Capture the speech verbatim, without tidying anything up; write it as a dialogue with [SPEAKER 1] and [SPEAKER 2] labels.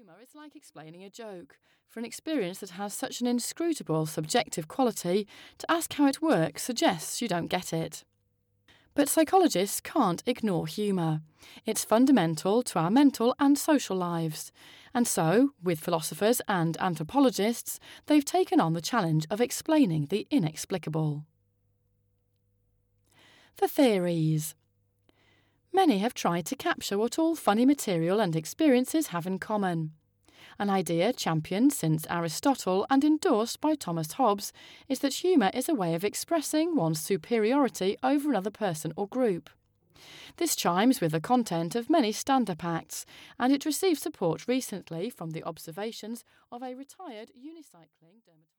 [SPEAKER 1] Humour is like explaining a joke. For an experience that has such an inscrutable subjective quality, to ask how it works suggests you don't get it. But psychologists can't ignore humour. It's fundamental to our mental and social lives. And so, with philosophers and anthropologists, they've taken on the challenge of explaining the inexplicable. The theories. Many have tried to capture what all funny material and experiences have in common. An idea championed since Aristotle and endorsed by Thomas Hobbes is that humour is a way of expressing one's superiority over another person or group. This chimes with the content of many stand-up acts, and it received support recently from the observations of a retired unicycling dermatologist.